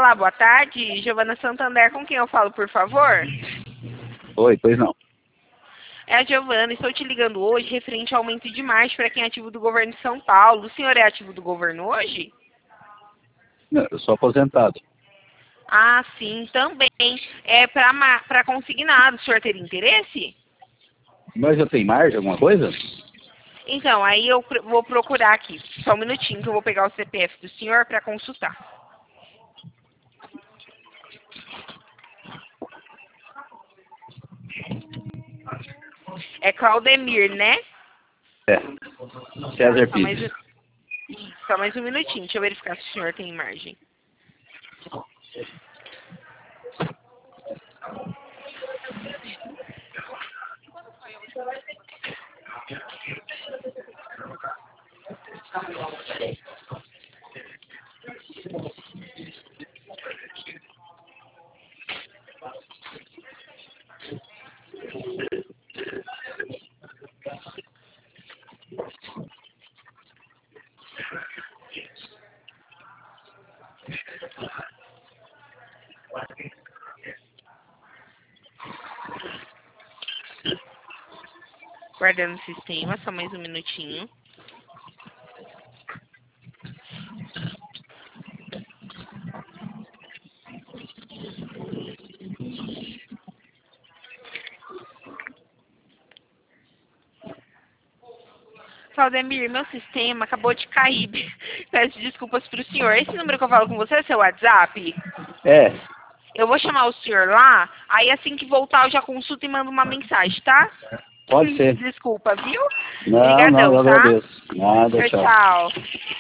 Olá, boa tarde. Giovana Santander, com quem eu falo, por favor? Oi, pois não. É a Giovana, estou te ligando hoje referente ao aumento de margem para quem é ativo do governo de São Paulo. O senhor é ativo do governo hoje? Não, eu sou aposentado. Ah, sim, também. É para consignado. O senhor teria interesse? Mas já tem margem, alguma coisa? Então, aí eu vou procurar aqui. Só um minutinho que eu vou pegar o CPF do senhor para consultar. É Claudemir, né? É. César Só mais, Pires. só mais um minutinho. Deixa eu verificar se o senhor tem margem. Guardando o sistema, só mais um minutinho. Claudemir, meu sistema acabou de cair. Peço desculpas para o senhor. Esse número que eu falo com você é seu WhatsApp? É, Eu vou chamar o senhor lá, aí assim que voltar eu já consulto e mando uma mensagem, tá? pode ser. Desculpa, viu? Não, Obrigadão, eu tá? agradeço. Nada, tchau. Tchau.